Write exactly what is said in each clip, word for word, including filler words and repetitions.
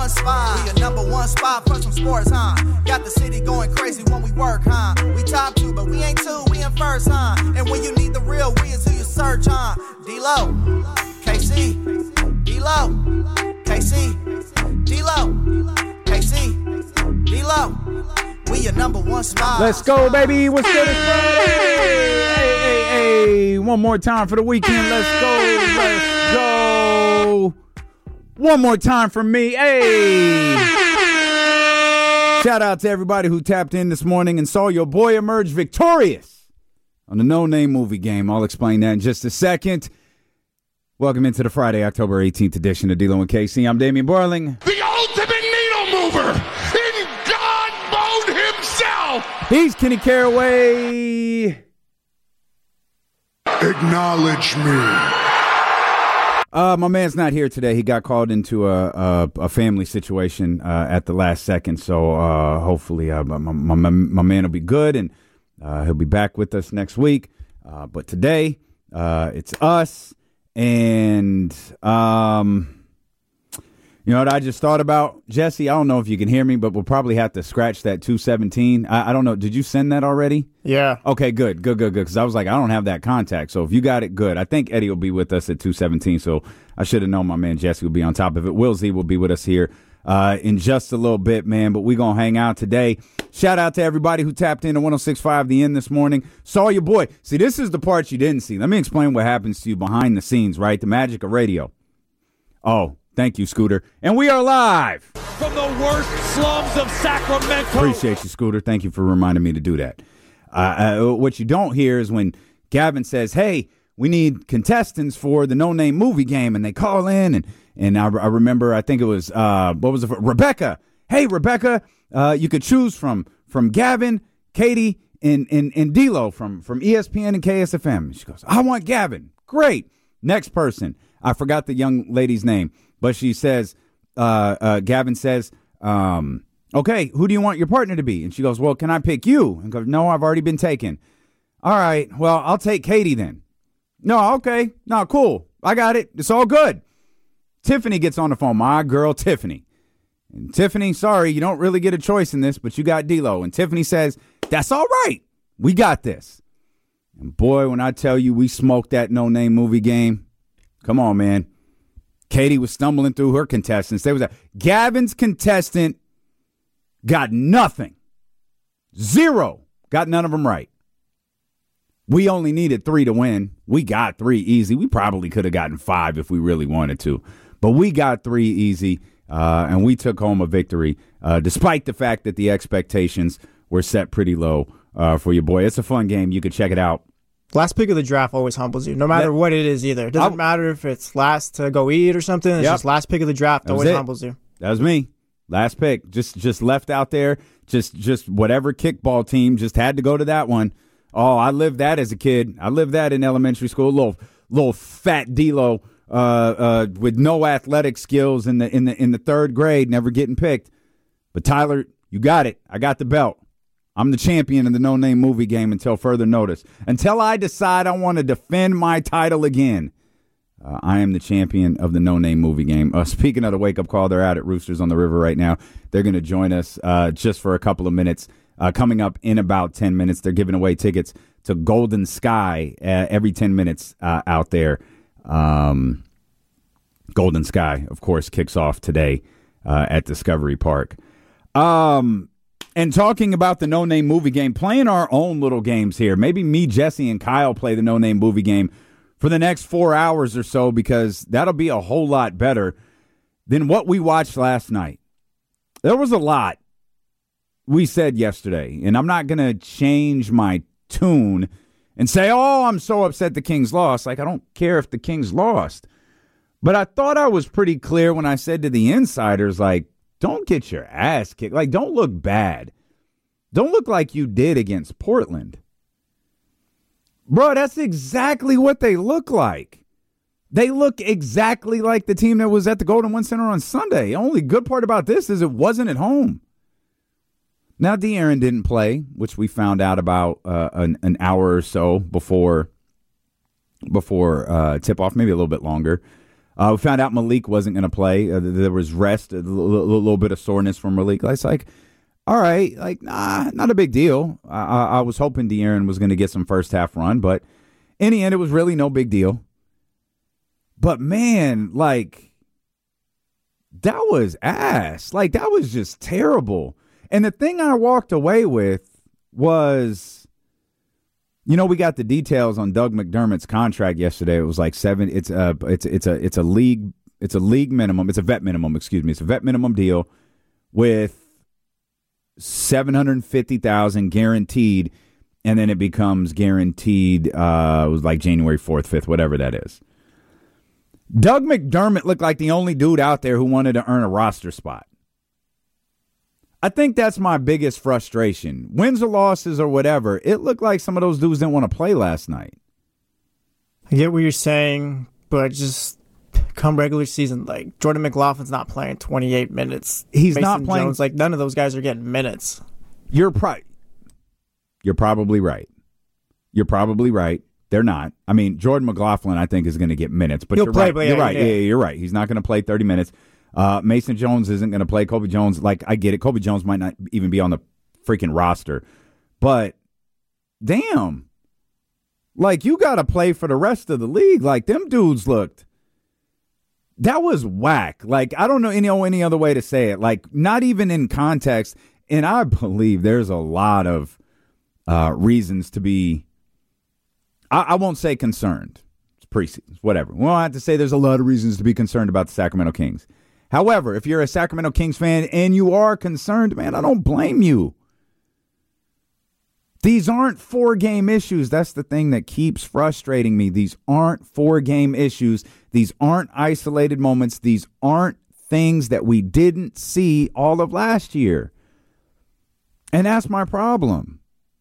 one spot. We a number one spot for some sports, huh? Got the city going crazy when we work, huh? We top two, but we ain't two, we in first, huh? And when you need the real, we is who you search, huh? D-Lo, K C, D-Lo, K C, D-Lo, K C, D-Lo. We your number one spot. Let's go, baby. What's good? Hey, hey, hey. One more time for the weekend. Let's go. Let's go. One more time from me. Hey. Shout out to everybody who tapped in this morning and saw your boy emerge victorious on the No Name movie game. I'll explain that in just a second. Welcome into the Friday, October eighteenth edition of D-Lo and K C. I'm Damian Barling. The ultimate needle mover in God mode himself. He's Kenny Caraway. Acknowledge me. Uh, my man's not here today. He got called into a a, a family situation uh, at the last second. So uh, hopefully uh, my, my, my man will be good and uh, he'll be back with us next week. Uh, but today uh, it's us. And, um, you know what I just thought about? Jesse, I don't know if you can hear me, but we'll probably have to scratch that two seventeen. I, I don't know. Did you send that already? Yeah. Okay, good, good, good, good. Because I was like, I don't have that contact. So if you got it, good. I think Eddie will be with us at two seventeen. So I should have known my man Jesse will be on top of it. Will Z will be with us here uh, in just a little bit, man. But we're going to hang out today. Shout out to everybody who tapped into one oh six point five The End this morning. Saw your boy. See, this is the part you didn't see. Let me explain what happens to you behind the scenes, right? The magic of radio. Oh, thank you, Scooter. And we are live. From the worst slums of Sacramento. Appreciate you, Scooter. Thank you for reminding me to do that. Uh, uh, what you don't hear is when Gavin says, hey, we need contestants for the No Name movie game. And they call in. And, and I, I remember, I think it was, uh, what was it? Rebecca. Hey, Rebecca. Uh, you could choose from from Gavin, Katie, and and, and D-Lo from, from E S P N and K S F M. She goes, I want Gavin. Great. Next person. I forgot the young lady's name, but she says, uh, uh, Gavin says, um, okay, who do you want your partner to be? And she goes, well, can I pick you? And goes, no, I've already been taken. All right, well, I'll take Katie then. No, okay. No, cool. I got it. It's all good. Tiffany gets on the phone. My girl, Tiffany. And Tiffany, sorry, you don't really get a choice in this, but you got D-Lo. And Tiffany says, that's all right. We got this. And boy, when I tell you we smoked that No Name movie game, come on, man. Katie was stumbling through her contestants. There was a Gavin's contestant got nothing. Zero. Got none of them right. We only needed three to win. We got three easy. We probably could have gotten five if we really wanted to. But we got three easy. Uh, and we took home a victory, uh, despite the fact that the expectations were set pretty low uh, for your boy. It's a fun game. You can check it out. Last pick of the draft always humbles you, no matter that, what it is either. It doesn't I'll, matter if it's last to go eat or something. It's yep. just last pick of the draft always humbles you. That was me. Last pick. Just just left out there. Just, just whatever kickball team just had to go to that one. Oh, I lived that as a kid. I lived that in elementary school. Little, little fat D-Lo. Uh, uh, with no athletic skills in the in the in the third grade, never getting picked. But Tyler, you got it. I got the belt. I'm the champion in the No Name movie game until further notice. Until I decide I want to defend my title again, uh, I am the champion of the No Name movie game. Uh, speaking of the wake up call, they're out at Roosters on the River right now. They're going to join us uh, just for a couple of minutes. Uh, coming up in about ten minutes, they're giving away tickets to Golden Sky uh, every ten minutes uh, out there. Um, Golden Sky, of course, kicks off today uh, at Discovery Park. Um, and talking about the No Name movie game, playing our own little games here. Maybe me, Jesse, and Kyle play the No Name movie game for the next four hours or so, because that'll be a whole lot better than what we watched last night. There was a lot we said yesterday, and I'm not going to change my tune and say, oh, I'm so upset the Kings lost. Like, I don't care if the Kings lost. But I thought I was pretty clear when I said to the insiders, like, don't get your ass kicked. Like, don't look bad. Don't look like you did against Portland. Bro, that's exactly what they look like. They look exactly like the team that was at the Golden One Center on Sunday. The only good part about this is it wasn't at home. Now, De'Aaron didn't play, which we found out about uh, an, an hour or so before, before uh, tip-off, maybe a little bit longer. Uh, we found out Malik wasn't going to play. Uh, there was rest, a little, little bit of soreness from Malik. It's like, all right, like, nah, not a big deal. I, I, I was hoping De'Aaron was going to get some first half run, but in the end, it was really no big deal. But, man, like, that was ass. Like, that was just terrible. And the thing I walked away with was, you know, we got the details on Doug McDermott's contract yesterday. It was like seven. It's a, it's it's a, it's a league, it's a league minimum. It's a vet minimum. Excuse me. It's a vet minimum deal with seven hundred fifty thousand guaranteed, and then it becomes guaranteed. Uh, it was like January fourth, fifth, whatever that is. Doug McDermott looked like the only dude out there who wanted to earn a roster spot. I think that's my biggest frustration. Wins or losses or whatever, it looked like some of those dudes didn't want to play last night. I get what you're saying, but just come regular season, like Jordan McLaughlin's not playing twenty-eight minutes. He's Mason not playing. Jones, like none of those guys are getting minutes. You're pro- You're probably right. You're probably right. They're not. I mean, Jordan McLaughlin, I think, is going to get minutes. But He'll you're play, right. But you're yeah, right. yeah. Yeah, you're right. He's not going to play thirty minutes. Uh, Mason Jones isn't going to play. Kobe Jones, like, I get it. Kobe Jones might not even be on the freaking roster. But, damn. Like, you got to play for the rest of the league. Like, them dudes looked. That was whack. Like, I don't know any, any other way to say it. Like, not even in context. And I believe there's a lot of uh, reasons to be, I, I won't say concerned. It's preseason, whatever. We don't have to say there's a lot of reasons to be concerned about the Sacramento Kings. However, if you're a Sacramento Kings fan and you are concerned, man, I don't blame you. These aren't four-game issues. That's the thing that keeps frustrating me. These aren't four-game issues. These aren't isolated moments. These aren't things that we didn't see all of last year. And that's my problem.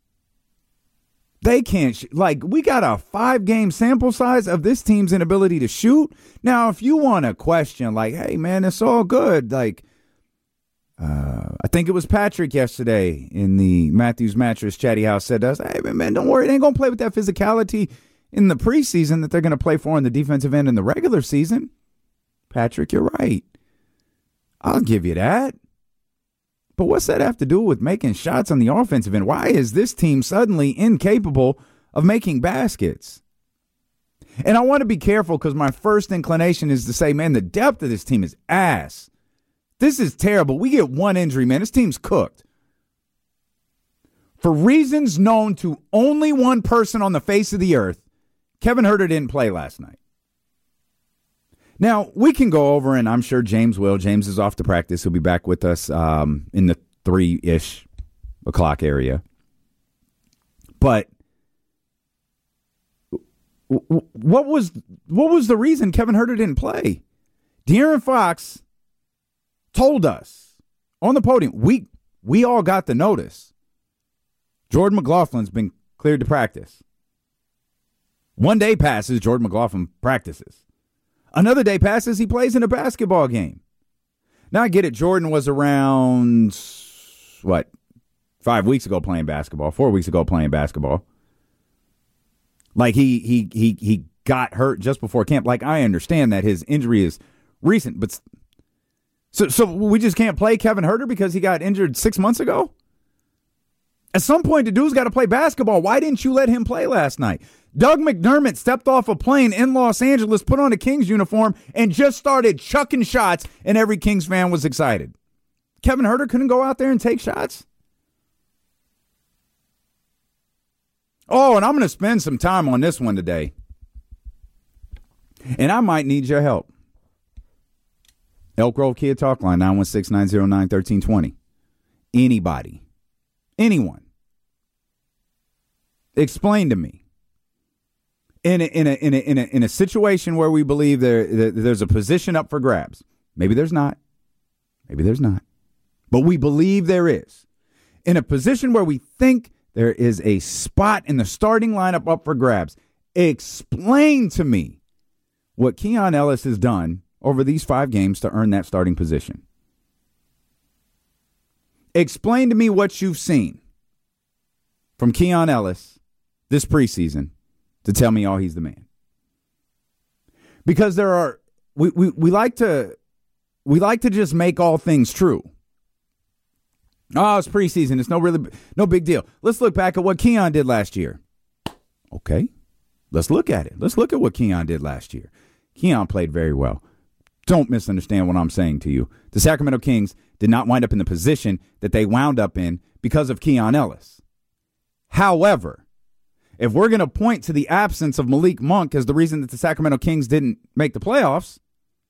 They can't, sh- like, we got a five-game sample size of this team's inability to shoot. Now, if you want to question, like, hey, man, it's all good. Like, uh, I think it was Patrick yesterday in the Matthews Mattress Chatty House said to us, hey, man, don't worry. They ain't going to play with that physicality in the preseason that they're going to play for in the defensive end in the regular season. Patrick, you're right. I'll give you that. But what's that have to do with making shots on the offensive end? Why is this team suddenly incapable of making baskets? And I want to be careful because my first inclination is to say, man, the depth of this team is ass. This is terrible. We get one injury, man. This team's cooked. For reasons known to only one person on the face of the earth, Kevin Huerter didn't play last night. Now, we can go over, and I'm sure James will. James is off to practice. He'll be back with us um, in the three-ish o'clock area. But what was what was the reason Kevin Huerter didn't play? De'Aaron Fox told us on the podium, we we all got the notice. Jordan McLaughlin's been cleared to practice. One day passes, Jordan McLaughlin practices. Another day passes, he plays in a basketball game. Now, I get it. Jordan was around, what, five weeks ago playing basketball, four weeks ago playing basketball. Like, he he he he got hurt just before camp. Like, I understand that his injury is recent, but so so we just can't play Kevin Huerter because he got injured six months ago? At some point, the dude's got to play basketball. Why didn't you let him play last night? Doug McDermott stepped off a plane in Los Angeles, put on a Kings uniform, and just started chucking shots, and every Kings fan was excited. Kevin Huerter couldn't go out there and take shots? Oh, and I'm going to spend some time on this one today. And I might need your help. Elk Grove Kid Talk Line, nine one six, nine zero nine, one three two zero. Anybody. Anyone. Explain to me. In a, in a in a in a in a situation where we believe there that there's a position up for grabs. Maybe there's not. Maybe there's not. But we believe there is. In a position where we think there is a spot in the starting lineup up for grabs. Explain to me what Keon Ellis has done over these five games to earn that starting position. Explain to me what you've seen from Keon Ellis this preseason to tell me, oh, he's the man. Because there are we, we, we like to we like to just make all things true. Oh, it's preseason. It's no really no big deal. Let's look back at what Keon did last year. Okay, let's look at it. Let's look at what Keon did last year. Keon played very well. Don't misunderstand what I'm saying to you. The Sacramento Kings did not wind up in the position that they wound up in because of Keon Ellis. However, if we're going to point to the absence of Malik Monk as the reason that the Sacramento Kings didn't make the playoffs,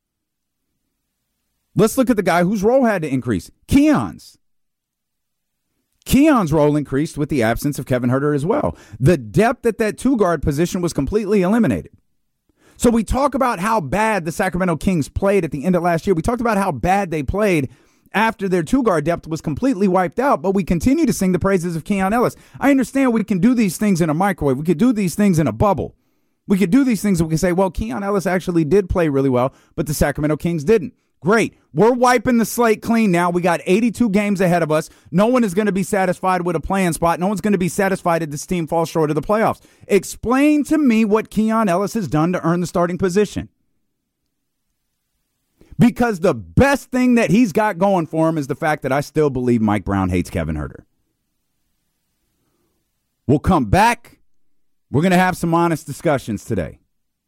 let's look at the guy whose role had to increase, Keon's. Keon's role increased with the absence of Kevin Huerter as well. The depth at that two-guard position was completely eliminated. So we talk about how bad the Sacramento Kings played at the end of last year. We talked about how bad they played after their two-guard depth was completely wiped out, but we continue to sing the praises of Keon Ellis. I understand we can do these things in a microwave. We could do these things in a bubble. We could do these things and we can say, well, Keon Ellis actually did play really well, but the Sacramento Kings didn't. Great. We're wiping the slate clean now. We got eighty-two games ahead of us. No one is going to be satisfied with a playing spot. No one's going to be satisfied if this team falls short of the playoffs. Explain to me what Keon Ellis has done to earn the starting position. Because the best thing that he's got going for him is the fact that I still believe Mike Brown hates Kevin Huerter. We'll come back. We're going to have some honest discussions today.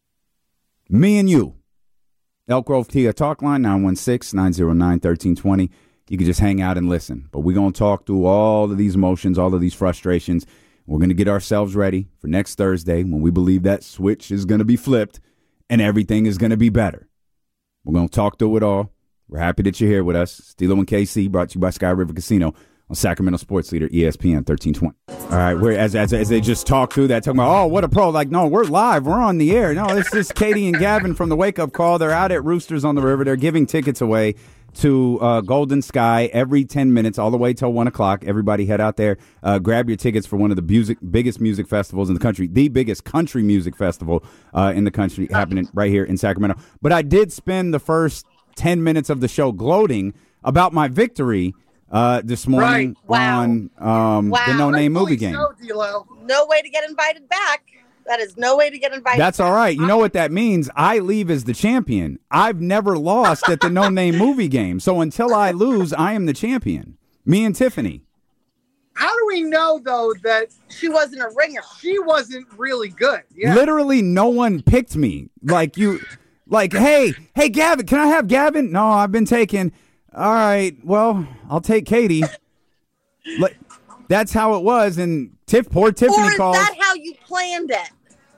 Me and you. Elk Grove Tia Talk Line, nine one six, nine zero nine, one three two zero. You can just hang out and listen. But we're going to talk through all of these emotions, all of these frustrations. We're going to get ourselves ready for next Thursday when we believe that switch is going to be flipped and everything is going to be better. We're going to talk through it all. We're happy that you're here with us. Stilo and K C brought to you by Sky River Casino on Sacramento Sports Leader E S P N thirteen twenty. All right, we're, as, as, as they just talk through that, talking about, oh, what a pro. Like, no, we're live. We're on the air. No, this is Katie and Gavin from the Wake Up Call. They're out at Roosters on the River. They're giving tickets away to uh, Golden Sky every ten minutes, all the way till one o'clock. Everybody head out there. Uh, grab your tickets for one of the music, biggest music festivals in the country, the biggest country music festival uh, in the country, happening right here in Sacramento. But I did spend the first ten minutes of the show gloating about my victory uh, this morning right. wow. on um, wow. the No Name Movie Game. So, no way to get invited back. That is no way to get invited That's back. all right. You know what that means? I leave as the champion. I've never lost at the No Name Movie Game. So until I lose, I am the champion. Me and Tiffany. How do we know, though, that she wasn't a ringer? She wasn't really good. Yeah. Literally, no one picked me. Like, you, like, hey, hey, Gavin, can I have Gavin? No, I've been taken. All right, well, I'll take Katie. Like, that's how it was. And Tiff, poor Tiffany Or is calls. that how you planned it?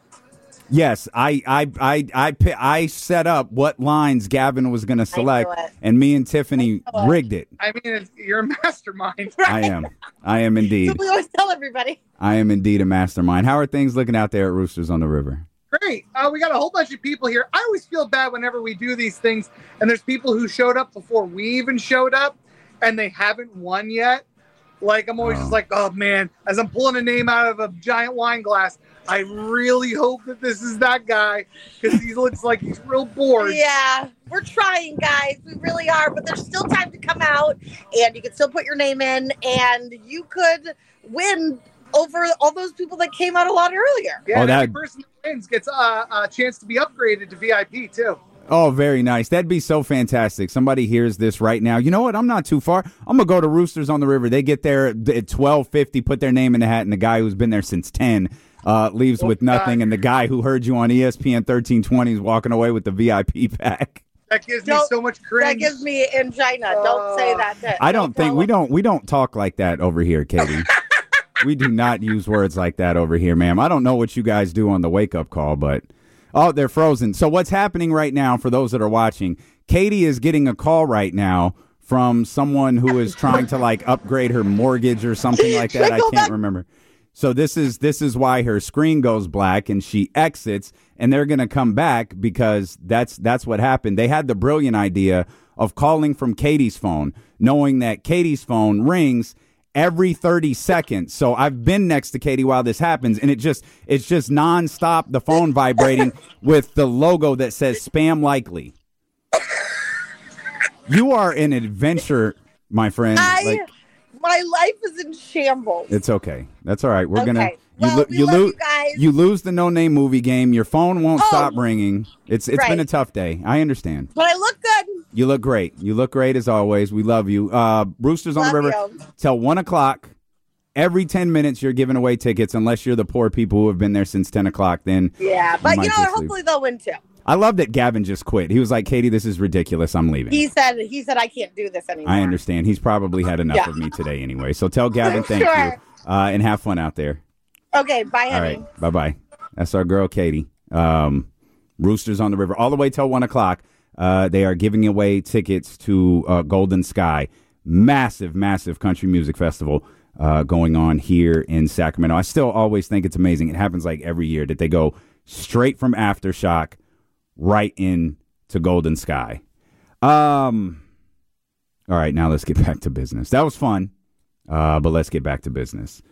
Yes, I I I I I set up what lines Gavin was going to select, and me and Tiffany rigged it. I mean, it's, you're a mastermind. I am. I am indeed. So we always tell everybody. I am indeed a mastermind. How are things looking out there at Roosters on the River? Great. Uh, we got a whole bunch of people here. I always feel bad whenever we do these things, and there's people who showed up before we even showed up, and they haven't won yet. Like, I'm always oh. just like, oh, man, as I'm pulling a name out of a giant wine glass, I really hope that this is that guy because he looks like he's real bored. Yeah, we're trying, guys. We really are. But there's still time to come out, and you can still put your name in, and you could win over all those people that came out a lot earlier. Yeah, oh, and that... every person that wins gets uh, a chance to be upgraded to V I P, too. Oh, very nice. That'd be so fantastic. Somebody hears this right now. You know what? I'm not too far. I'm going to go to Roosters on the River. They get there at twelve fifty, put their name in the hat, and the guy who's been there since ten uh, leaves oh, with nothing, God. And the guy who heard you on E S P N thirteen twenty is walking away with the V I P pack. That gives me so much cringe. That gives me angina. Uh, don't say that. that I don't, don't think we don't we don't talk like that over here, Katie. We do not use words like that over here, ma'am. I don't know what you guys do on the wake up call, but oh, they're frozen. So what's happening right now for those that are watching? Katie is getting a call right now from someone who is trying to like upgrade her mortgage or something like that. I can't remember. So this is this is why her screen goes black and she exits, and they're going to come back because that's that's what happened. They had the brilliant idea of calling from Katie's phone, knowing that Katie's phone rings every thirty seconds. So I've been next to Katie while this happens, and it just it's just nonstop, the phone vibrating with the logo that says spam likely. You are an adventure, my friend. I like, My life is in shambles. It's okay. That's all right. We're okay. gonna you, well, lo- we you love lose you guys. you lose the no name movie game. Your phone won't Oh, stop ringing. It's it's right. been a tough day. I understand. But I look good. You look great. You look great as always. We love you. Uh, Roosters on Love the River you. till one o'clock. Every ten minutes, you're giving away tickets, unless you're the poor people who have been there since ten o'clock. Then Yeah, but might you know, just hopefully leave. they'll win too. I love that Gavin just quit. He was like, "Katie, this is ridiculous. I'm leaving." He said he said I can't do this anymore. I understand. He's probably had enough Yeah. of me today anyway. So tell Gavin thank Sure. you uh, and have fun out there. Okay, bye, honey. All right, bye bye. That's our girl Katie. Um, Roosters on the River all the way till one o'clock. Uh, they are giving away tickets to uh, Golden Sky, massive, massive country music festival uh, going on here in Sacramento. I still always think it's amazing. It happens like every year that they go straight from Aftershock right in to Golden Sky. Um, all right, now let's get back to business. That was fun, uh, but let's get back to business.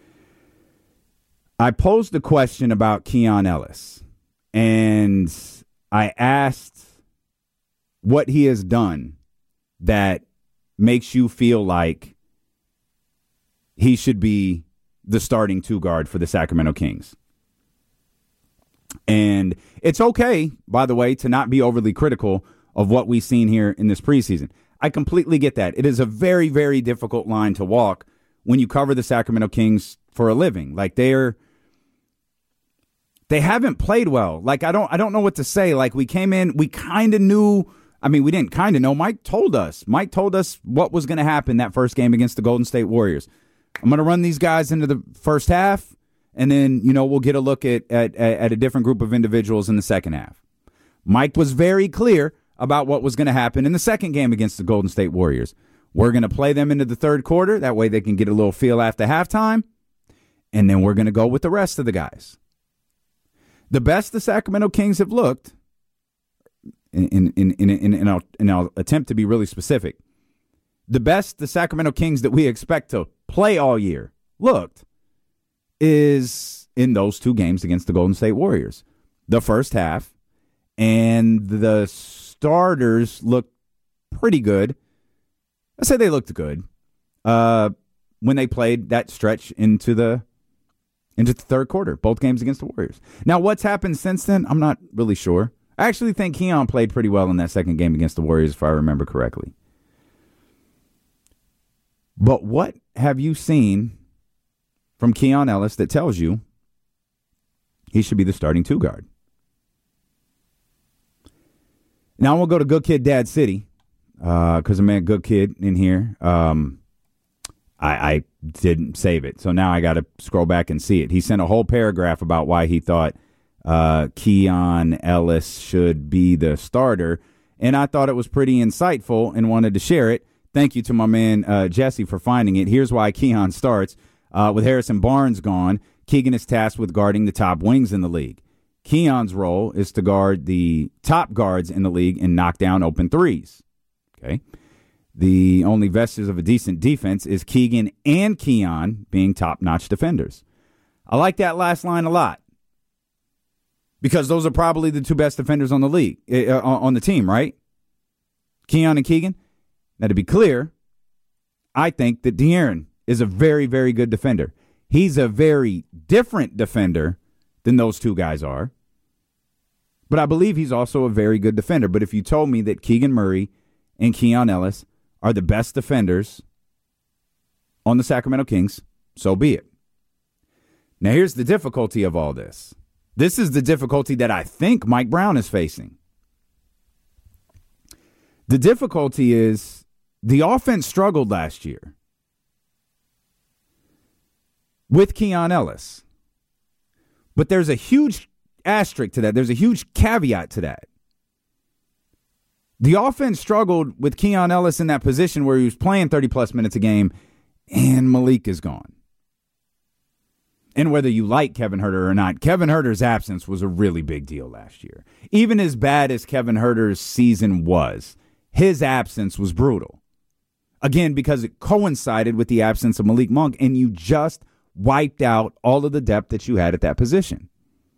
I posed a question about Keon Ellis, and I asked what he has done that makes you feel like he should be the starting two guard for the Sacramento Kings. And it's okay, by the way, to not be overly critical of what we've seen here in this preseason. I completely get that. It is a very, very difficult line to walk when you cover the Sacramento Kings for a living. Like they're they haven't played well. Like I don't I don't know what to say. Like we came in, we kind of knew. I mean, we didn't kind of know. Mike told us. Mike told us what was going to happen that first game against the Golden State Warriors. I'm going to run these guys into the first half. And then, you know, we'll get a look at, at at a different group of individuals in the second half. Mike was very clear about what was going to happen in the second game against the Golden State Warriors. We're going to play them into the third quarter. That way they can get a little feel after halftime. And then we're going to go with the rest of the guys. The best the Sacramento Kings have looked, in, in, in, in, in, in, I'll, and I'll attempt to be really specific, the best the Sacramento Kings that we expect to play all year looked is in those two games against the Golden State Warriors. The first half, and the starters looked pretty good. I say they looked good uh, when they played that stretch into the into the third quarter, both games against the Warriors. Now, what's happened since then, I'm not really sure. I actually think Keon played pretty well in that second game against the Warriors, if I remember correctly. But what have you seen from Keon Ellis that tells you he should be the starting two guard? Now we'll go to Good Kid, Dad City, because uh, I'm a good kid in here. Um, I, I didn't save it, so now I got to scroll back and see it. He sent a whole paragraph about why he thought uh, Keon Ellis should be the starter, and I thought it was pretty insightful and wanted to share it. Thank you to my man uh, Jesse for finding it. Here's why Keon starts. Uh, with Harrison Barnes gone, Keegan is tasked with guarding the top wings in the league. Keon's role is to guard the top guards in the league and knock down open threes. Okay. The only vestige of a decent defense is Keegan and Keon being top-notch defenders. I like that last line a lot because those are probably the two best defenders on the league, uh, on the team, right? Keon and Keegan. Now, to be clear, I think that De'Aaron is a very, very good defender. He's a very different defender than those two guys are. But I believe he's also a very good defender. But if you told me that Keegan Murray and Keon Ellis are the best defenders on the Sacramento Kings, so be it. Now, here's the difficulty of all this. This is the difficulty that I think Mike Brown is facing. The difficulty is the offense struggled last year with Keon Ellis. But there's a huge asterisk to that. There's a huge caveat to that. The offense struggled with Keon Ellis in that position where he was playing thirty-plus minutes a game, and Malik is gone. And whether you like Kevin Huerter or not, Kevin Huerter's absence was a really big deal last year. Even as bad as Kevin Huerter's season was, his absence was brutal. Again, because it coincided with the absence of Malik Monk, and you just wiped out all of the depth that you had at that position.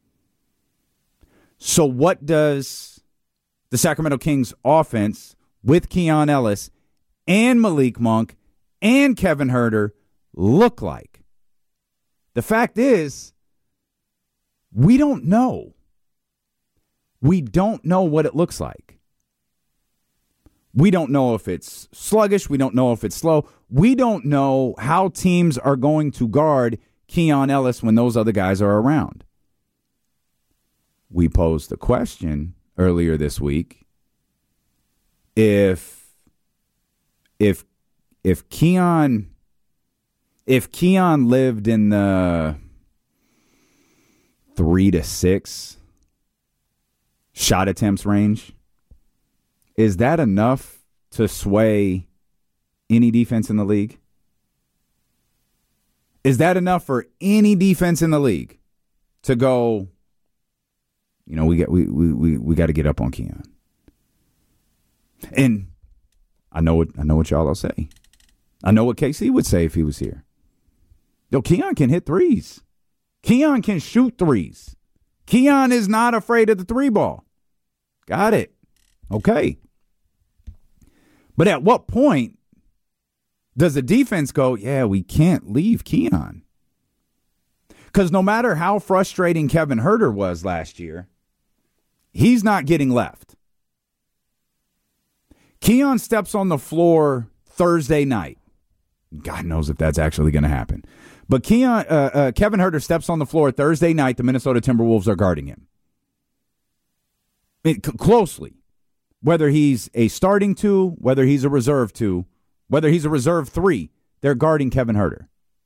So what does the Sacramento Kings offense with Keon Ellis and Malik Monk and Kevin Huerter look like? The fact is, we don't know. We don't know what it looks like. We don't know if it's sluggish. We don't know if it's slow. We don't know how teams are going to guard Keon Ellis when those other guys are around. We posed the question earlier this week. If if if Keon if Keon lived in the three to six shot attempts range, is that enough to sway any defense in the league? Is that enough for any defense in the league to go, you know, we got we we we, we got to get up on Keon? And I know what I know what y'all will say. I know what K C would say if he was here. Yo, Keon can hit threes. Keon can shoot threes. Keon is not afraid of the three ball. Got it. Okay. But at what point does the defense go, yeah, we can't leave Keon? Because no matter how frustrating Kevin Huerter was last year, he's not getting left. Keon steps on the floor Thursday night. God knows if that's actually going to happen. But Keon, uh, uh, Kevin Huerter steps on the floor Thursday night. The Minnesota Timberwolves are guarding him it, c- closely. Whether he's a starting two, whether he's a reserve two, whether he's a reserve three, they're guarding Kevin Huerter.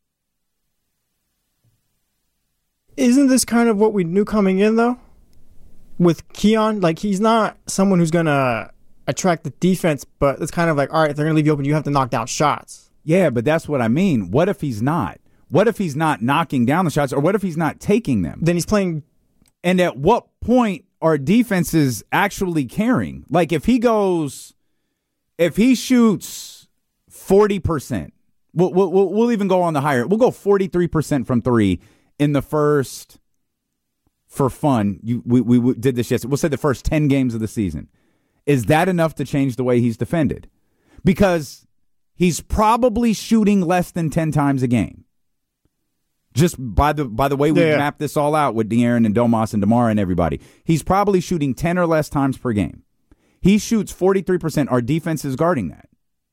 Isn't this kind of what we knew coming in, though? With Keon, like, he's not someone who's going to attract the defense, but it's kind of like, all right, if they're going to leave you open, you have to knock down shots. Yeah, but that's what I mean. What if he's not? What if he's not knocking down the shots, or what if he's not taking them? Then he's playing. And at what point are defenses actually caring? Like, if he goes, if he shoots forty percent, we'll, we'll, we'll even go on the higher. We'll go forty-three percent from three in the first, for fun, you, we, we did this yesterday. We'll say the first ten games of the season. Is that enough to change the way he's defended? Because he's probably shooting less than ten times a game. Just by the by the way we yeah. mapped this all out with De'Aaron and Domas and DeMar and everybody. He's probably shooting ten or less times per game. He shoots forty-three percent. Our defense is guarding that.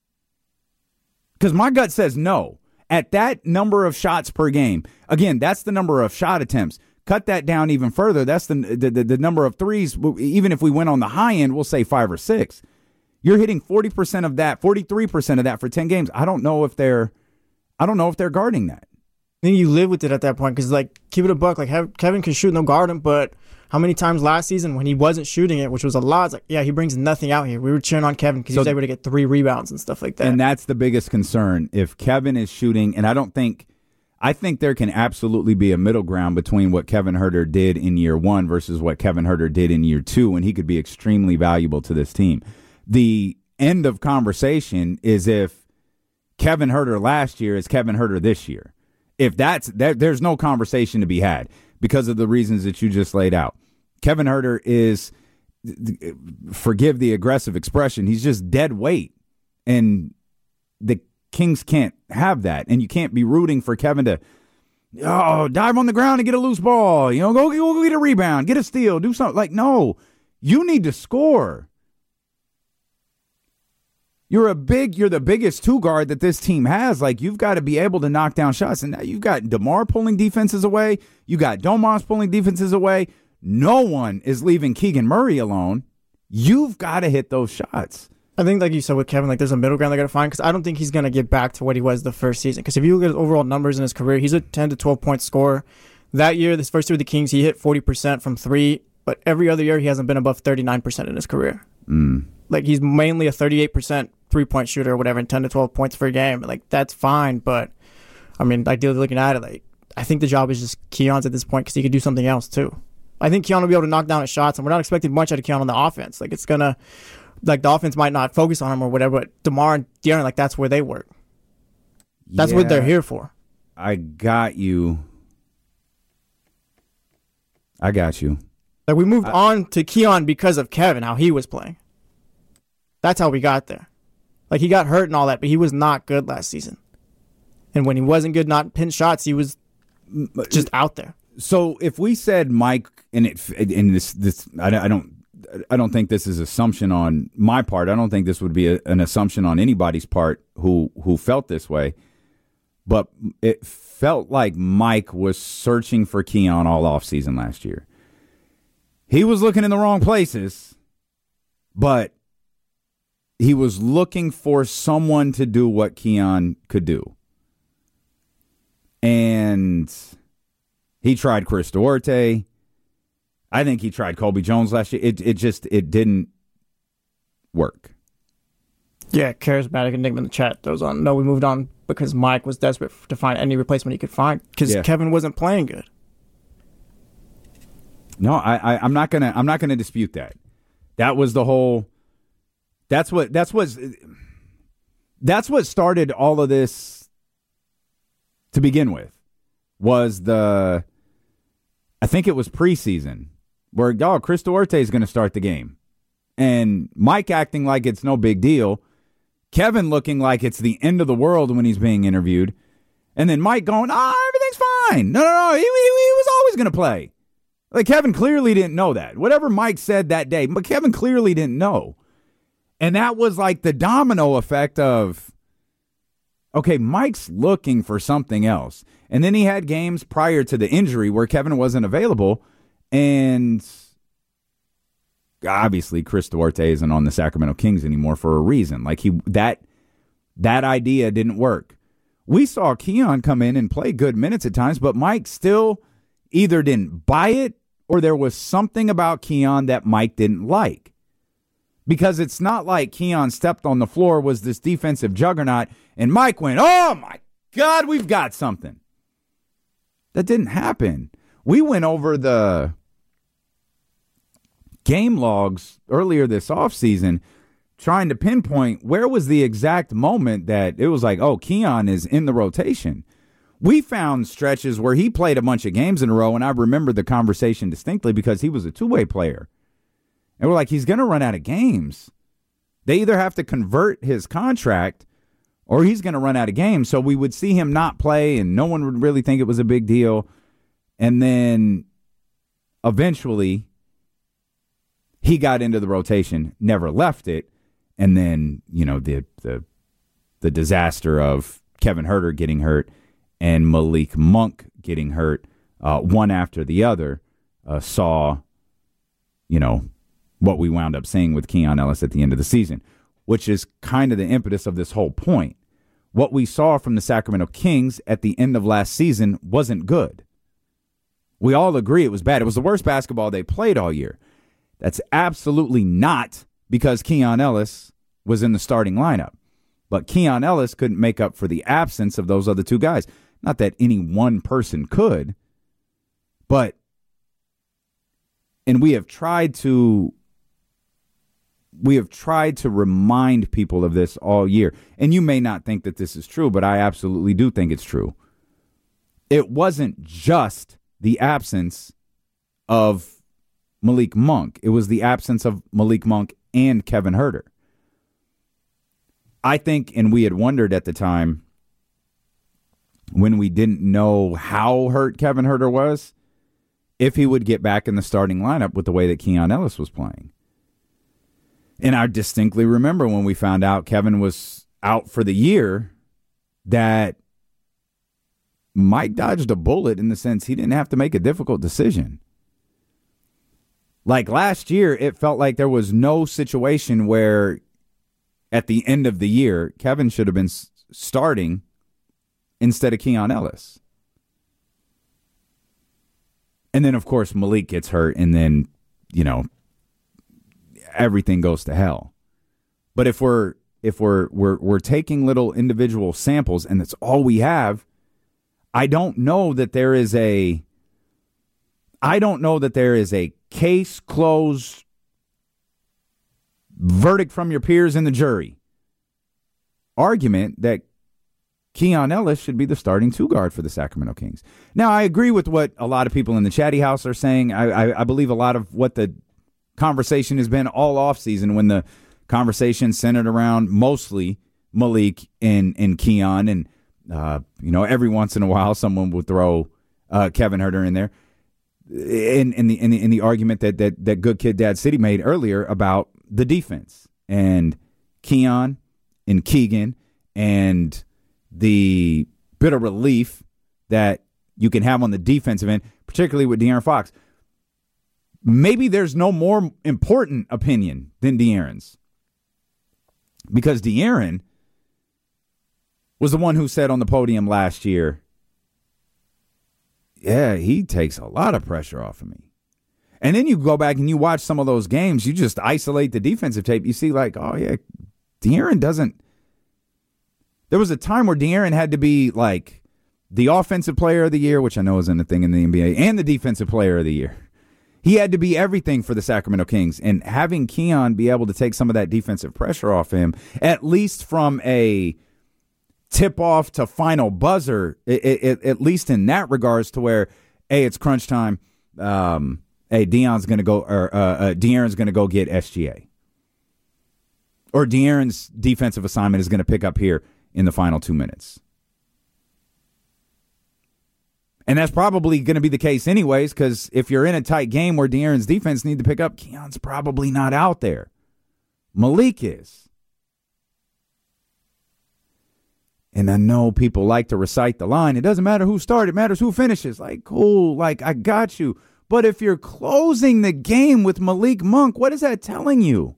Because my gut says no. At that number of shots per game, again, that's the number of shot attempts. Cut that down even further. That's the the, the, the number of threes. Even if we went on the high end, we'll say five or six. You're hitting forty percent of that, forty-three percent of that for ten games. I don't know if they're I don't know if they're guarding that. I think you live with it at that point because, like, keep it a buck. Like, have, Kevin can shoot, no guard him, but how many times last season when he wasn't shooting it, which was a lot, it's like, yeah, he brings nothing out here. We were cheering on Kevin because so, he was able to get three rebounds and stuff like that. And that's the biggest concern. If Kevin is shooting, and I don't think, I think there can absolutely be a middle ground between what Kevin Huerter did in year one versus what Kevin Huerter did in year two, and he could be extremely valuable to this team. The end of conversation is if Kevin Huerter last year is Kevin Huerter this year. If that's there, there's no conversation to be had because of the reasons that you just laid out. Kevin Huerter is, forgive the aggressive expression, he's just dead weight. And the Kings can't have that. And you can't be rooting for Kevin to, oh, dive on the ground and get a loose ball. You know, go, go get a rebound, get a steal, do something. Like, no, you need to score. You're a big, you're the biggest two guard that this team has. Like, you've got to be able to knock down shots. And now you've got DeMar pulling defenses away. You got Domas pulling defenses away. No one is leaving Keegan Murray alone. You've got to hit those shots. I think, like you said with Kevin, like there's a middle ground they got to find because I don't think he's going to get back to what he was the first season. Because if you look at his overall numbers in his career, he's a ten to twelve point scorer. That year, this first year with the Kings, he hit forty percent from three. But every other year, he hasn't been above thirty-nine percent in his career. Mm. Like, he's mainly a thirty-eight percent three-point shooter or whatever, and ten to twelve points per game. Like, that's fine, but, I mean, ideally looking at it, like, I think the job is just Keon's at this point because he could do something else, too. I think Keon will be able to knock down his shots, and we're not expecting much out of Keon on the offense. Like, it's going to, like, the offense might not focus on him or whatever, but DeMar and De'Aaron, like, that's where they work. That's yeah, what they're here for. I got you. I got you. Like, we moved I, on to Keon because of Kevin, how he was playing. That's how we got there. Like, he got hurt and all that, but he was not good last season. And when he wasn't good, not pinch shots, he was just out there. So if we said Mike, and it, and this, this, I, I don't, I don't think this is assumption on my part. I don't think this would be a, an assumption on anybody's part who who felt this way. But it felt like Mike was searching for Keon all offseason last year. He was looking in the wrong places, but he was looking for someone to do what Keon could do. And he tried Chris Duarte. I think he tried Colby Jones last year. It it just it didn't work. Yeah, charismatic enigma in the chat goes on. No, we moved on because Mike was desperate to find any replacement he could find because Yeah. Kevin wasn't playing good. No, I, I I'm not gonna I'm not gonna dispute that. That was the whole. That's what that's what that's what started all of this to begin with. Was the I think it was preseason where oh Chris Duarte is going to start the game, and Mike acting like it's no big deal, Kevin looking like it's the end of the world when he's being interviewed, and then Mike going ah everything's fine. No no no he he, he was always going to play. Like Kevin clearly didn't know that. Whatever Mike said that day, but Kevin clearly didn't know. And that was like the domino effect of, okay, Mike's looking for something else. And then he had games prior to the injury where Kevin wasn't available. And obviously Chris Duarte isn't on the Sacramento Kings anymore for a reason. Like he that that idea didn't work. We saw Keon come in and play good minutes at times, but Mike still either didn't buy it or there was something about Keon that Mike didn't like. Because it's not like Keon stepped on the floor, was this defensive juggernaut, and Mike went, oh, my God, we've got something. That didn't happen. We went over the game logs earlier this offseason trying to pinpoint where was the exact moment that it was like, oh, Keon is in the rotation. We found stretches where he played a bunch of games in a row, and I remember the conversation distinctly because he was a two-way player. And we're like, he's going to run out of games. They either have to convert his contract or he's going to run out of games. So we would see him not play and no one would really think it was a big deal. And then eventually he got into the rotation, never left it. And then, you know, the the the disaster of Kevin Huerter getting hurt and Malik Monk getting hurt, uh, one after the other, uh, saw, you know, what we wound up seeing with Keon Ellis at the end of the season, which is kind of the impetus of this whole point. What we saw from the Sacramento Kings at the end of last season wasn't good. We all agree it was bad. It was the worst basketball they played all year. That's absolutely not because Keon Ellis was in the starting lineup. But Keon Ellis couldn't make up for the absence of those other two guys. Not that any one person could, but, and we have tried to We have tried to remind people of this all year. And you may not think that this is true, but I absolutely do think it's true. It wasn't just the absence of Malik Monk. It was the absence of Malik Monk and Kevin Huerter. I think, and we had wondered at the time when we didn't know how hurt Kevin Huerter was, if he would get back in the starting lineup with the way that Keon Ellis was playing. And I distinctly remember when we found out Kevin was out for the year that Mike dodged a bullet in the sense he didn't have to make a difficult decision. Like last year, it felt like there was no situation where at the end of the year, Kevin should have been starting instead of Keon Ellis. And then, of course, Malik gets hurt and then, you know, everything goes to hell. But if we're if we're we're we're taking little individual samples and that's all we have, I don't know that there is a I don't know that there is a case closed verdict from your peers in the jury argument that Keon Ellis should be the starting two guard for the Sacramento Kings. Now, I agree with what a lot of people in the chatty house are saying. I I, I believe a lot of what the conversation has been all offseason when the conversation centered around mostly Malik and, and Keon. And, uh, you know, every once in a while someone would throw uh, Kevin Huerter in there. In, in, the, in, the, in the argument that, that, that Good Kid Dad City made earlier about the defense. And Keon and Keegan and the bit of relief that you can have on the defensive end, particularly with De'Aaron Fox. Maybe there's no more important opinion than De'Aaron's. Because De'Aaron was the one who said on the podium last year, yeah, he takes a lot of pressure off of me. And then you go back and you watch some of those games, you just isolate the defensive tape. You see like, oh, yeah, De'Aaron doesn't. There was a time where De'Aaron had to be like the offensive player of the year, which I know isn't a thing in the N B A, and the defensive player of the year. He had to be everything for the Sacramento Kings. And having Keon be able to take some of that defensive pressure off him, at least from a tip-off to final buzzer, it, it, at least in that regards to where, hey, it's crunch time. Um, hey, Deion's going to go, or uh, uh, De'Aaron's going to go get S G A. Or De'Aaron's defensive assignment is going to pick up here in the final two minutes. And that's probably going to be the case anyways, because if you're in a tight game where De'Aaron's defense need to pick up, Keon's probably not out there. Malik is. And I know people like to recite the line, it doesn't matter who started, it matters who finishes. Like, cool, like, I got you. But if you're closing the game with Malik Monk, what is that telling you?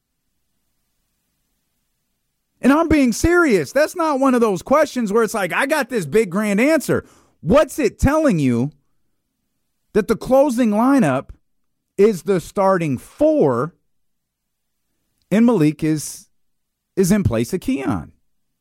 And I'm being serious. That's not one of those questions where it's like, I got this big grand answer. What's it telling you that the closing lineup is the starting four and Malik is, is in place of Keon?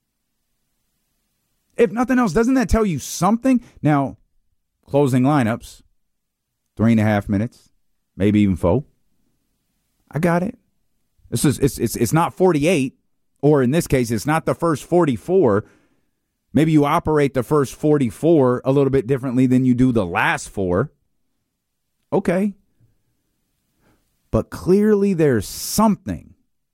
If nothing else, doesn't that tell you something? Now, closing lineups, three and a half minutes, maybe even four. I got it. This is it's it's it's not forty-eight, or in this case, it's not the first forty-four. Maybe you operate the first forty-four a little bit differently than you do the last four. Okay. But clearly there's something.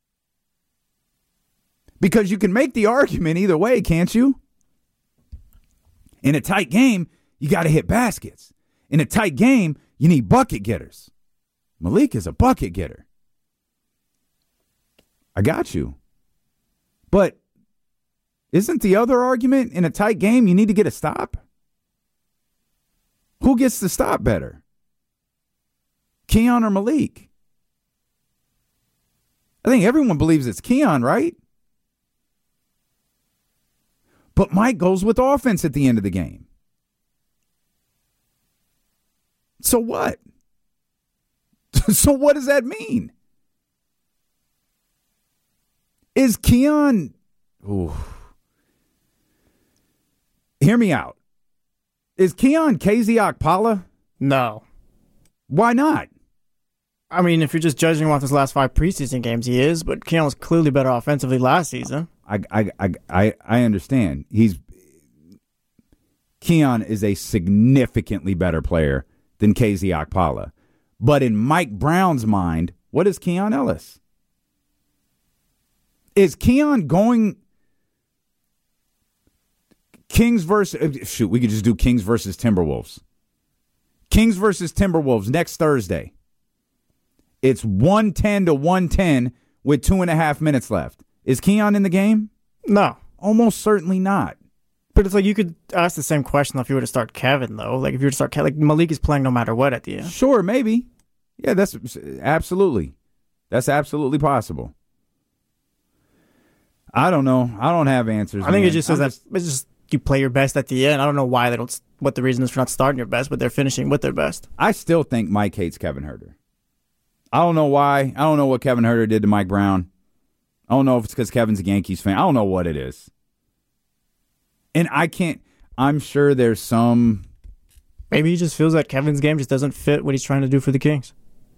Because you can make the argument either way, can't you? In a tight game, you got to hit baskets. In a tight game, you need bucket getters. Malik is a bucket getter. I got you. But isn't the other argument in a tight game you need to get a stop? Who gets the stop better? Keon or Malik? I think everyone believes it's Keon, right? But Mike goes with offense at the end of the game. So what? So what does that mean? Is Keon... Ooh. Hear me out. Is Keon K Z Okpala? No. Why not? I mean, if you're just judging him off his last five preseason games, he is, but Keon was clearly better offensively last season. I, I, I, I, I understand. He's Keon is a significantly better player than K Z Okpala. But in Mike Brown's mind, what is Keon Ellis? Is Keon going Kings versus, shoot, we could just do Kings versus Timberwolves. Kings versus Timberwolves next Thursday. It's one ten to one ten with two and a half minutes left. Is Keon in the game? No. Almost certainly not. But it's like you could ask the same question if you were to start Kevin, though. Like if you were to start Kevin, like Malik is playing no matter what at the end. Sure, maybe. Yeah, that's absolutely. That's absolutely possible. I don't know. I don't have answers. I think man. it just says I'm that just, it's just you play your best at the end. I don't know why they don't. What the reason is for not starting your best, but they're finishing with their best. I still think Mike hates Kevin Huerter. I don't know why. I don't know what Kevin Huerter did to Mike Brown. I don't know if it's because Kevin's a Yankees fan. I don't know what it is. And I can't. I'm sure there's some. Maybe he just feels that Kevin's game just doesn't fit what he's trying to do for the Kings.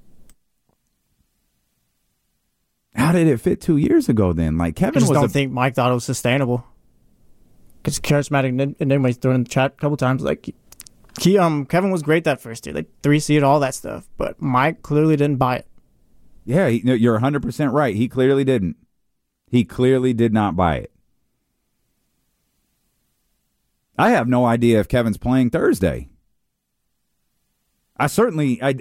How did it fit two years ago then? Like Kevin I just was don't a, think Mike thought it was sustainable. Because charismatic, and anyways, throwing in the chat a couple times, like he, um, Kevin was great that first year, like three seed, all that stuff. But Mike clearly didn't buy it. Yeah, he, no, you're one hundred percent right. He clearly didn't. He clearly did not buy it. I have no idea if Kevin's playing Thursday. I certainly, I, I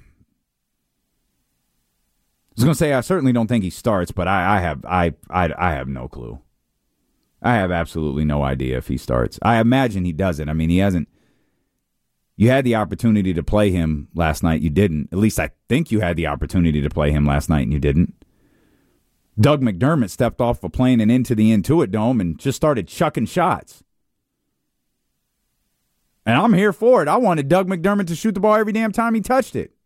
was going to say I certainly don't think he starts, but I, I have, I, I, I have no clue. I have absolutely no idea if he starts. I imagine he doesn't. I mean, he hasn't. You had the opportunity to play him last night. You didn't. At least I think you had the opportunity to play him last night, and you didn't. Doug McDermott stepped off a plane and into the Intuit Dome and just started chucking shots. And I'm here for it. I wanted Doug McDermott to shoot the ball every damn time he touched it.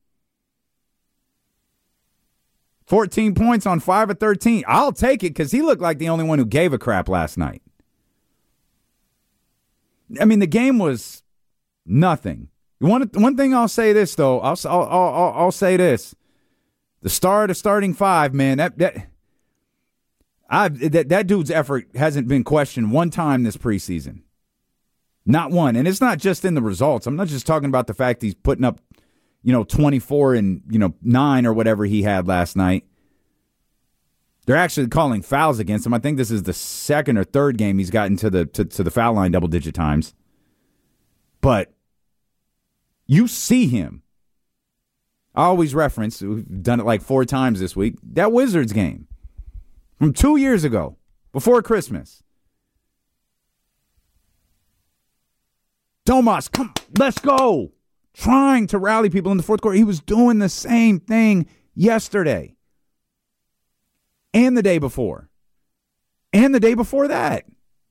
fourteen points on five of thirteen. I'll take it because he looked like the only one who gave a crap last night. I mean, the game was nothing. One, one thing I'll say this, though. I'll, I'll, I'll, I'll say this. The start of starting five, man, that that, I've, that that dude's effort hasn't been questioned one time this preseason. Not one. And it's not just in the results. I'm not just talking about the fact he's putting up, you know, twenty-four and, you know, nine or whatever he had last night. They're actually calling fouls against him. I think this is the second or third game he's gotten to the to, to the foul line double-digit times. But you see him. I always reference, we've done it like four times this week, that Wizards game from two years ago, before Christmas. Domas, come, let's go. Trying to rally people in the fourth quarter. He was doing the same thing yesterday. And the day before. And the day before that.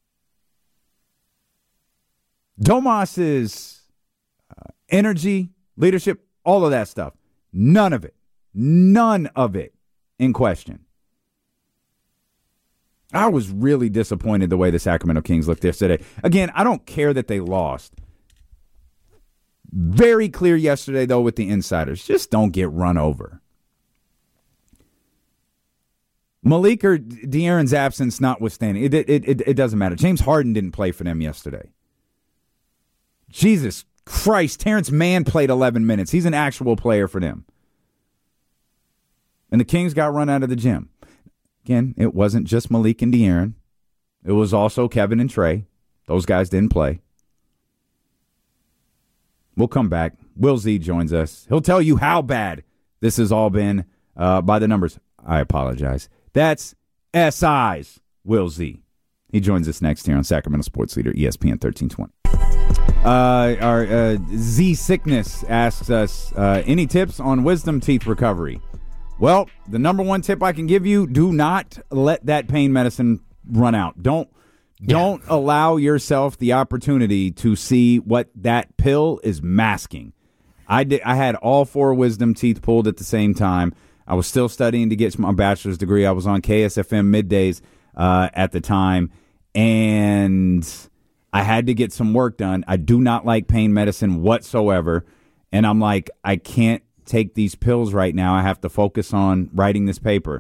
Domas's uh, energy, leadership, all of that stuff. None of it. None of it in question. I was really disappointed the way the Sacramento Kings looked yesterday. Again, I don't care that they lost. Very clear yesterday, though, with the insiders. Just don't get run over. Malik or De'Aaron's absence notwithstanding, it, it, it, it doesn't matter. James Harden didn't play for them yesterday. Jesus Christ, Terrence Mann played eleven minutes. He's an actual player for them. And the Kings got run out of the gym. Again, it wasn't just Malik and De'Aaron. It was also Kevin and Trey. Those guys didn't play. We'll come back. Will Z joins us. He'll tell you how bad this has all been uh, by the numbers. I apologize. That's S I's Will Z. He joins us next here on Sacramento Sports Leader, E S P N thirteen twenty. Uh, our uh, Z Sickness asks us, uh, any tips on wisdom teeth recovery? Well, the number one tip I can give you, do not let that pain medicine run out. Don't don't yeah. allow yourself the opportunity to see what that pill is masking. I did. I had all four wisdom teeth pulled at the same time. I was still studying to get my bachelor's degree. I was on K S F M middays uh, at the time, and I had to get some work done. I do not like pain medicine whatsoever, and I'm like, I can't take these pills right now. I have to focus on writing this paper.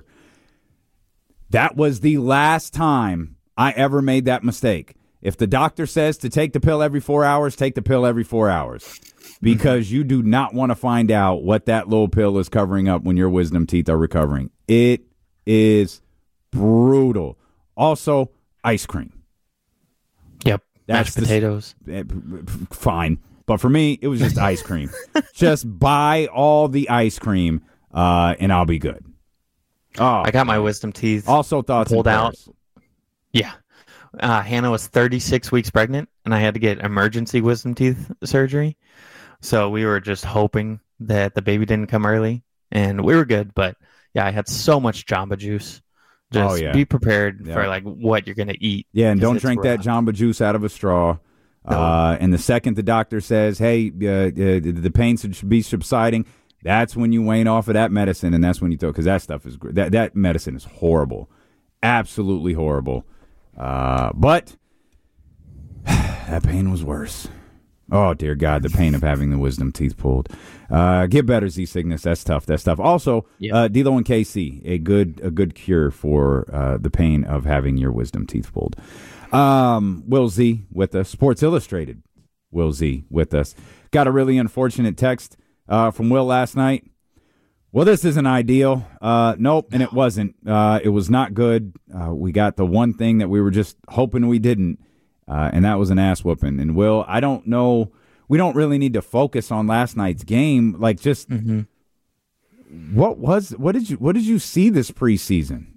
That was the last time I ever made that mistake. If the doctor says to take the pill every four hours, take the pill every four hours. Because you do not want to find out what that little pill is covering up when your wisdom teeth are recovering. It is brutal. Also, ice cream. Yep. That's mashed potatoes. The, fine. But for me, it was just ice cream. Just buy all the ice cream, uh, and I'll be good. Oh, I got my wisdom teeth also thoughts pulled out. Yeah. Uh, Hannah was thirty-six weeks pregnant, and I had to get emergency wisdom teeth surgery. So we were just hoping that the baby didn't come early, and we were good. But, yeah, I had so much Jamba Juice. Just oh, yeah. be prepared yeah. for, like, what you're going to eat. Yeah, and don't drink rough. that Jamba Juice out of a straw. No. Uh, and the second the doctor says, hey, uh, uh, the pain should be subsiding, that's when you wane off of that medicine, and that's when you throw, because that stuff is that that medicine is horrible, absolutely horrible. Uh, but that pain was worse. Oh dear God, the pain of having the wisdom teeth pulled. Uh, get better, Z Cygnus. That's tough. That's tough. Also, yeah. uh, D'Lo and K C, a good a good cure for uh, the pain of having your wisdom teeth pulled. Um, Will Z with us. Sports Illustrated. Will Z with us. Got a really unfortunate text uh, from Will last night. Well, this isn't ideal. Uh, nope, and it wasn't. Uh, it was not good. Uh, we got the one thing that we were just hoping we didn't, uh, and that was an ass whooping. And, Will, I don't know. We don't really need to focus on last night's game. Like, just mm-hmm. what was what did you what did you see this preseason?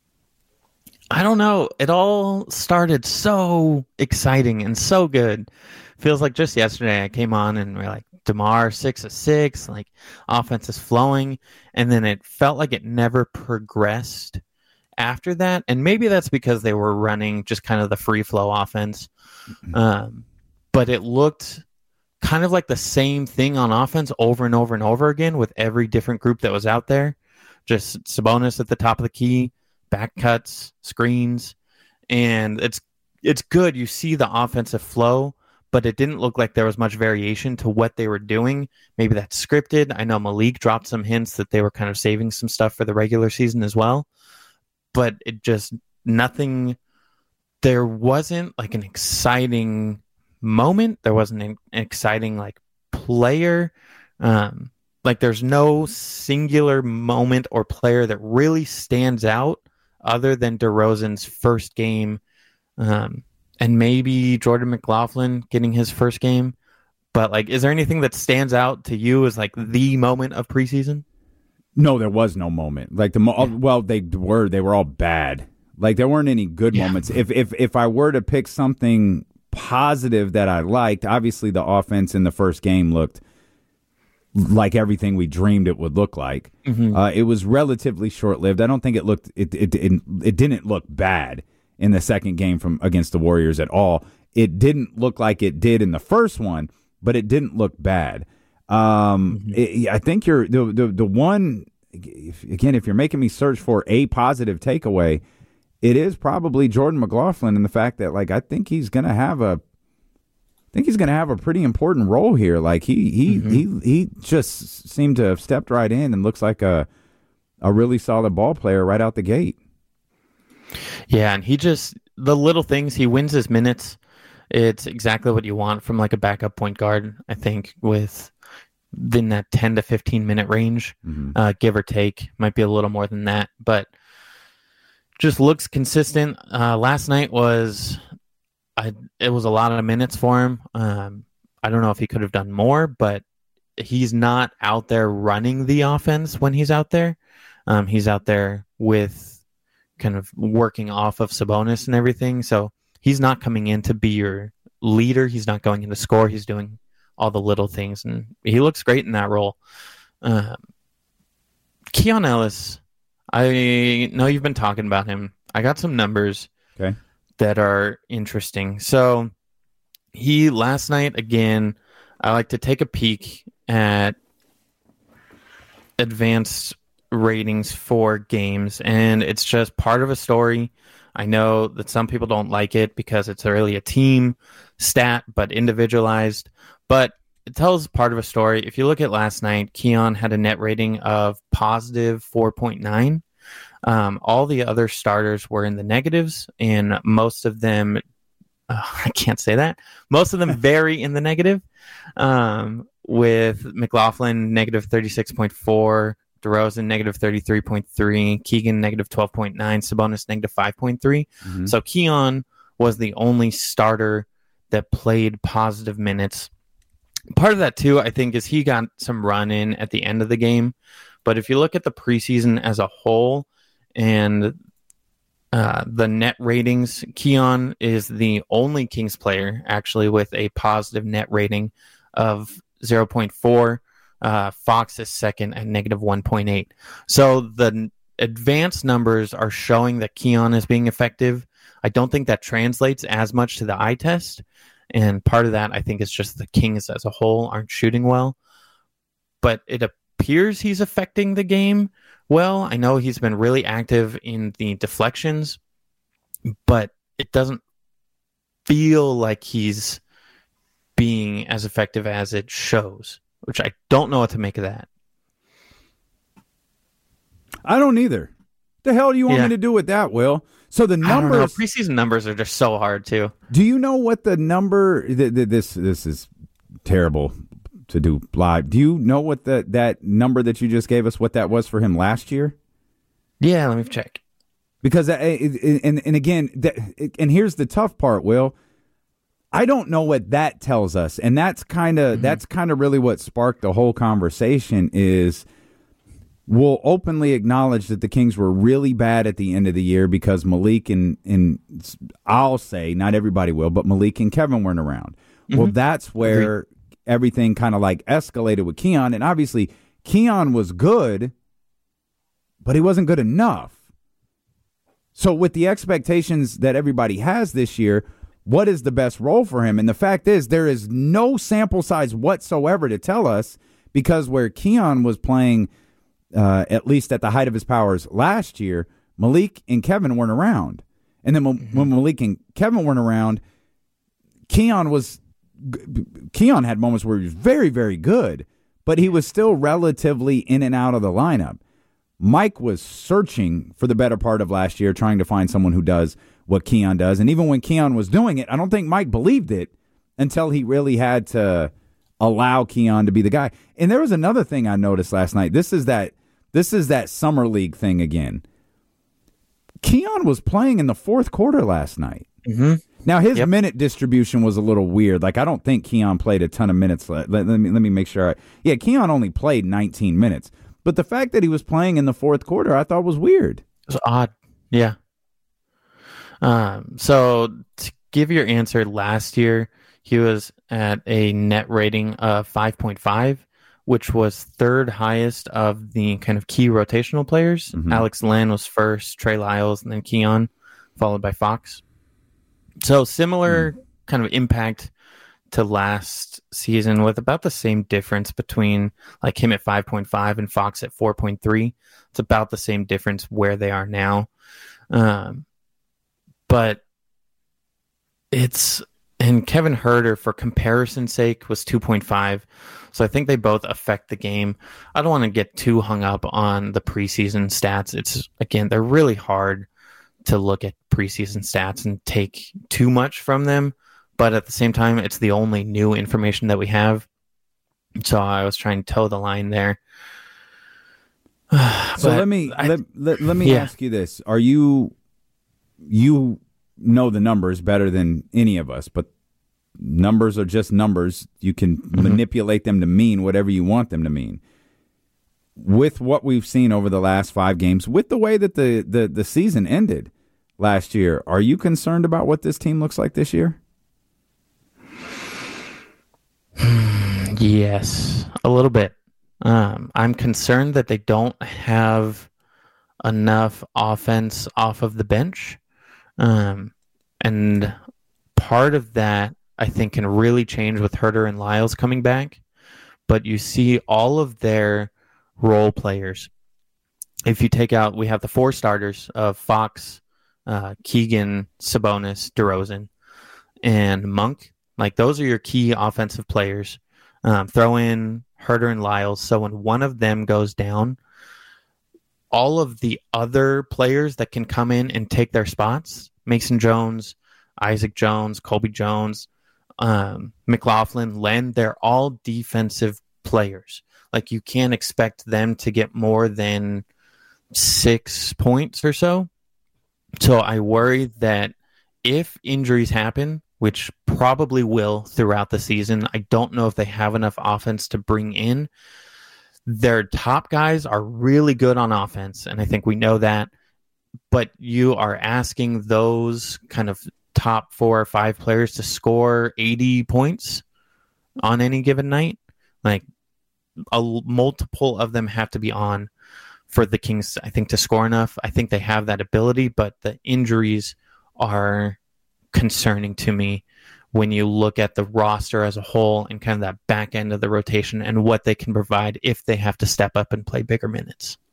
I don't know. It all started so exciting and so good. Feels like just yesterday I came on and we're like, DeMar six of six, like offense is flowing, and then it felt like it never progressed after that. And maybe that's because they were running just kind of the free flow offense, um, but it looked kind of like the same thing on offense over and over and over again with every different group that was out there. Just Sabonis at the top of the key, back cuts, screens, and it's it's good. You see the offensive flow, but it didn't look like there was much variation to what they were doing. Maybe that's scripted. I know Malik dropped some hints that they were kind of saving some stuff for the regular season as well, but it just nothing. There wasn't like an exciting moment. There wasn't an exciting like player. Um, like there's no singular moment or player that really stands out other than DeRozan's first game. Um, And maybe Jordan McLaughlin getting his first game. But, like, is there anything that stands out to you as, like, the moment of preseason? No, there was no moment. Like, the mo- yeah. well, they were they were all bad. Like, there weren't any good yeah. moments. If, if, if I were to pick something positive that I liked, obviously the offense in the first game looked like everything we dreamed it would look like. Mm-hmm. Uh, it was relatively short-lived. I don't think it looked it, – it, it, it didn't look bad in the second game from against the Warriors at all. It didn't look like it did in the first one, but it didn't look bad. Um, mm-hmm. it, I think you're the, the, the one, if, again, if you're making me search for a positive takeaway, it is probably Jordan McLaughlin and the fact that, like, I think he's going to have a, I think he's going to have a pretty important role here. Like he, he, mm-hmm. he, he just seemed to have stepped right in and looks like a, a really solid ball player right out the gate. Yeah, and he just, the little things, he wins his minutes. It's exactly what you want from like a backup point guard, I think, with in that ten to fifteen minute range, mm-hmm. uh, give or take. Might be a little more than that, but just looks consistent. Uh, last night was, I, it was a lot of minutes for him. Um, I don't know if he could have done more, but he's not out there running the offense when he's out there. Um, he's out there with kind of working off of Sabonis and everything. So he's not coming in to be your leader. He's not going in to score. He's doing all the little things, and he looks great in that role. Um, Keon Ellis, I know you've been talking about him. I got some numbers okay. that are interesting. So he, last night, again, I like to take a peek at advanced ratings for games, and it's just part of a story. I know that some people don't like it because it's really a team stat but individualized, but it tells part of a story. If you look at last night, Keon had a net rating of positive four point nine. Um, all the other starters were in the negatives, and most of them uh, I can't say that most of them vary in the negative, um, with McLaughlin negative thirty-six point four, DeRozan negative thirty-three point three, Keegan negative twelve point nine, Sabonis negative five point three. Mm-hmm. So Keon was the only starter that played positive minutes. Part of that, too, I think, is he got some run in at the end of the game. But if you look at the preseason as a whole and uh, the net ratings, Keon is the only Kings player actually with a positive net rating of zero point four. Uh, Fox is second at negative one point eight. So the advanced numbers are showing that Keon is being effective. I don't think that translates as much to the eye test. And part of that, I think, is just the Kings as a whole aren't shooting well. But it appears he's affecting the game well. I know he's been really active in the deflections, but it doesn't feel like he's being as effective as it shows, which I don't know what to make of that. I don't either. The hell do you want yeah. me to do with that, Will? So the numbers, preseason numbers are just so hard too. Do you know what the number? Th- th- this this is terrible to do live. Do you know what the, that number that you just gave us, what that was for him last year? Yeah, let me check. Because, uh, and, and again, and here's the tough part, Will. I don't know what that tells us, and that's kind of mm-hmm. that's kind of really what sparked the whole conversation. Is we'll openly acknowledge that the Kings were really bad at the end of the year because Malik and and I'll say not everybody will, but Malik and Kevin weren't around. Mm-hmm. Well, that's where Agreed. everything kind of like escalated with Keon, and obviously Keon was good, but he wasn't good enough. So with the expectations that everybody has this year, what is the best role for him? And the fact is, there is no sample size whatsoever to tell us, because where Keon was playing, uh, at least at the height of his powers last year, Malik and Kevin weren't around. And then when, mm-hmm. when Malik and Kevin weren't around, Keon was Keon had moments where he was very, very good, but he was still relatively in and out of the lineup. Mike was searching for the better part of last year, trying to find someone who does what Keon does. And even when Keon was doing it, I don't think Mike believed it until he really had to allow Keon to be the guy. And there was another thing I noticed last night. This is that this is that summer league thing again. Keon was playing in the fourth quarter last night. Mm-hmm. Now, his yep. minute distribution was a little weird. Like, I don't think Keon played a ton of minutes. Let, let, let me, let me make sure. I, yeah, Keon only played nineteen minutes. But the fact that he was playing in the fourth quarter, I thought was weird. It was odd. Yeah. Um, so to give your answer, last year he was at a net rating of five point five, which was third highest of the kind of key rotational players. Mm-hmm. Alex Len was first, Trey Lyles, and then Keon, followed by Fox. So similar mm. kind of impact to last season, with about the same difference between like him at five point five and Fox at four point three. It's about the same difference where they are now. Um, but it's, and Kevin Huerter, for comparison's sake, was two point five. So I think they both affect the game. I don't want to get too hung up on the preseason stats. It's, again, they're really hard to look at preseason stats and take too much from them. But at the same time, it's the only new information that we have. So I was trying to toe the line there. So let me I, let, let, let me yeah. ask you this. Are you you know the numbers better than any of us, but numbers are just numbers. You can mm-hmm. manipulate them to mean whatever you want them to mean. With what we've seen over the last five games, with the way that the, the, the season ended last year, are you concerned about what this team looks like this year? Yes, a little bit. Um, I'm concerned that they don't have enough offense off of the bench. Um, and part of that, I think, can really change with Huerter and Lyles coming back. But you see all of their role players. If you take out, we have the four starters of Fox, uh, Keegan, Sabonis, DeRozan, and Monk. Like, those are your key offensive players. Um, throw in Huerter and Lyles. So when one of them goes down, all of the other players that can come in and take their spots, Mason Jones, Isaac Jones, Colby Jones, um, McLaughlin, Len, they're all defensive players. Like, you can't expect them to get more than six points or so. So I worry that if injuries happen, which probably will throughout the season, I don't know if they have enough offense to bring in. Their top guys are really good on offense, and I think we know that. But you are asking those kind of top four or five players to score eighty points on any given night. Like, a multiple of them have to be on for the Kings, I think, to score enough. I think they have that ability, but the injuries are concerning to me when you look at the roster as a whole and kind of that back end of the rotation and what they can provide if they have to step up and play bigger minutes.